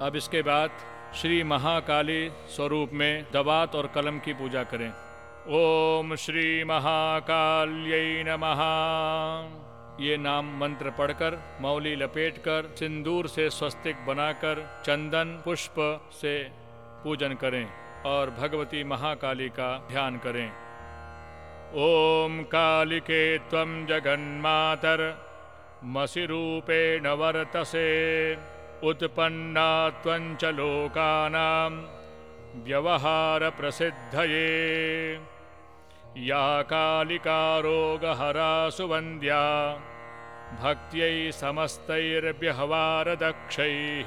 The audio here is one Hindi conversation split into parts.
अब इसके बाद श्री महाकाली स्वरूप में दवात और कलम की पूजा करें। ओम श्री महाकाल्यै नमः। ये नाम मंत्र पढ़कर मौली लपेटकर सिंदूर से स्वस्तिक बनाकर चंदन पुष्प से पूजन करें और भगवती महाकाली का ध्यान करें। ओम कालिके त्वं जगन्मातर मसि रूपेण वर्तसे उत्पन्ना त्वं च लोकानां व्यवहार प्रसिद्धये या कालिका रोगहरा सुवन्द्या भक्त्यै समस्तैर्व्यवहारदक्षैः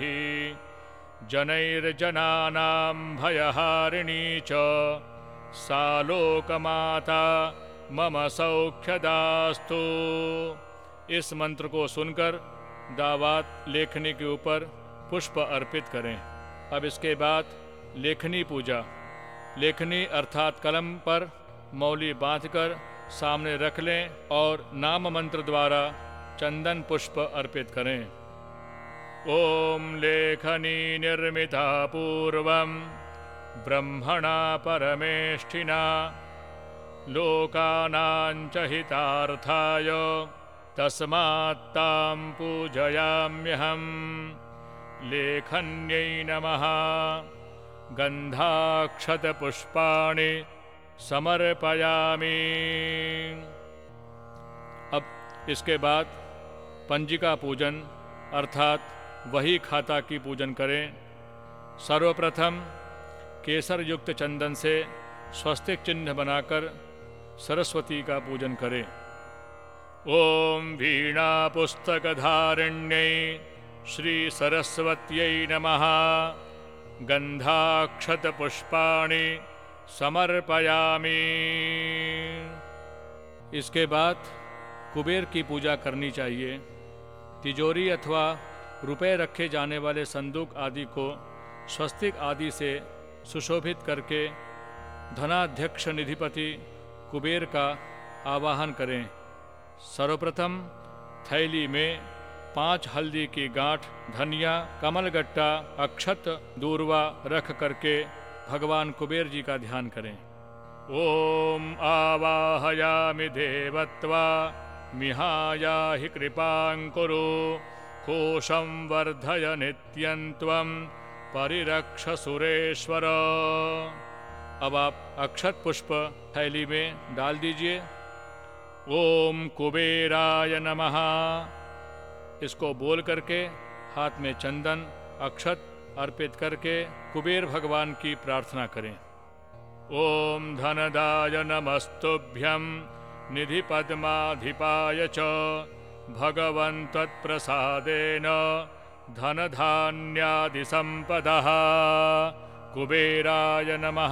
जनैर्जनानां भयहारिणी च सा लोकमाता मम सौख्यदास्तु। इस मंत्र को सुनकर दावात लेखनी के ऊपर पुष्प अर्पित करें। अब इसके बाद लेखनी पूजा। लेखनी अर्थात कलम पर मौली बांधकर सामने रख लें और नाम मंत्र द्वारा चंदन पुष्प अर्पित करें। ओम लेखनी निर्मिता पूर्वं ब्रह्मणा परमेष्ठिना लोकानां च हितार्थाय तस्मात् तां पूजयाम्यहम्। लेखन्यै नमः। गंधाक्षतपुष्पाणि समर्पयामि। अब इसके बाद पंजिका पूजन अर्थात वही खाता की पूजन करें। सर्वप्रथम केसर युक्त चंदन से स्वस्तिक चिन्ह बनाकर सरस्वती का पूजन करें। ओम वीणा पुस्तकधारिण्यै श्री सरस्वत्यै नमः। गंधाक्षतपुष्पाणि समर्पयामि। इसके बाद कुबेर की पूजा करनी चाहिए। तिजोरी अथवा रुपए रखे जाने वाले संदूक आदि को स्वस्तिक आदि से सुशोभित करके धनाध्यक्ष निधिपति कुबेर का आवाहन करें। सर्वप्रथम थैली में 5 हल्दी की गांठ, धनिया, कमलगट्टा, अक्षत, दूर्वा रख करके भगवान कुबेर जी का ध्यान करें। ओम आवाहयामि देवत्वा मिहाया हि कृपां कुरु कोशं वर्धय नित्यं त्वं परिरक्ष सुरेश्वर। अब आप अक्षत पुष्प थैली में डाल दीजिए। ओम कुबेराय नमः। इसको बोल करके हाथ में चंदन अक्षत अर्पित करके कुबेर भगवान की प्रार्थना करें। ओम धनदाय नमस्तुभ्यं निधि पद्माधिपाय च भगवन् त्वत्प्रसादेन धनधान्यादि संपदः कुबेराय नमः।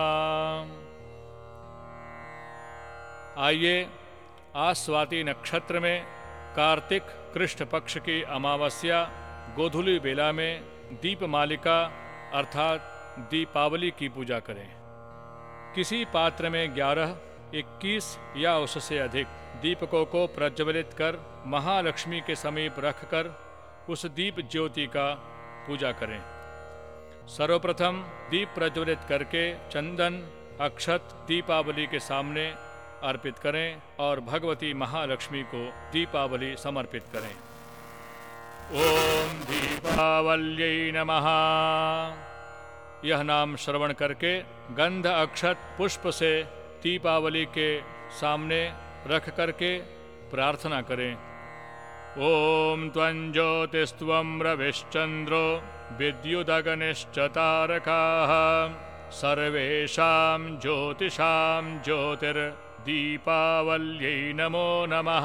आइए आज स्वाति नक्षत्र में कार्तिक कृष्ण पक्ष की अमावस्या गोधूली बेला में दीपमालिका अर्थात दीपावली की पूजा करें। किसी पात्र में 11, 21 या उससे अधिक दीपकों को प्रज्वलित कर महालक्ष्मी के समीप रखकर उस दीप ज्योति का पूजा करें। सर्वप्रथम दीप प्रज्वलित करके चंदन अक्षत दीपावली के सामने अर्पित करें और भगवती महालक्ष्मी को दीपावली समर्पित करें। ओम दीपावल्यै नमः। यह नाम श्रवण करके गंध अक्षत पुष्प से दीपावली के सामने रख करके प्रार्थना करें। ओम त्वं ज्योतिस्त्वं रविश्चंद्रो विद्युदग्निश्च तारकाः सर्वेषां ज्योतिषां ज्योतिर्दीपावल्यै नमो नमः।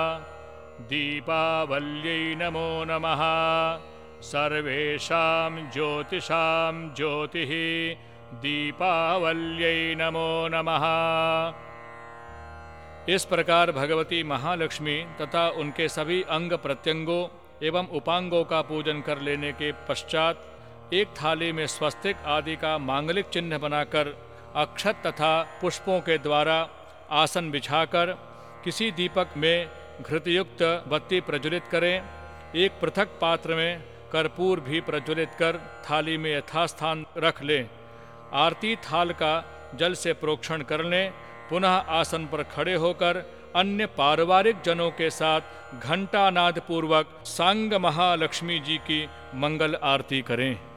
दीपावल्यै नमो नमः। सर्वेषां ज्योतिषां ज्योतिः दीपावल्यै नमो नमः। इस प्रकार भगवती महालक्ष्मी तथा उनके सभी अंग प्रत्यंगों एवं उपांगों का पूजन कर लेने के पश्चात एक थाली में स्वस्तिक आदि का मांगलिक चिन्ह बनाकर अक्षत तथा पुष्पों के द्वारा आसन बिछाकर किसी दीपक में घृतयुक्त बत्ती प्रज्वलित करें। एक पृथक पात्र में कर्पूर भी प्रज्वलित कर थाली में यथास्थान रख लें। आरती थाल का जल से प्रोक्षण कर लें। पुनः आसन पर खड़े होकर अन्य पारिवारिक जनों के साथ घंटानाद पूर्वक सांग महालक्ष्मी जी की मंगल आरती करें।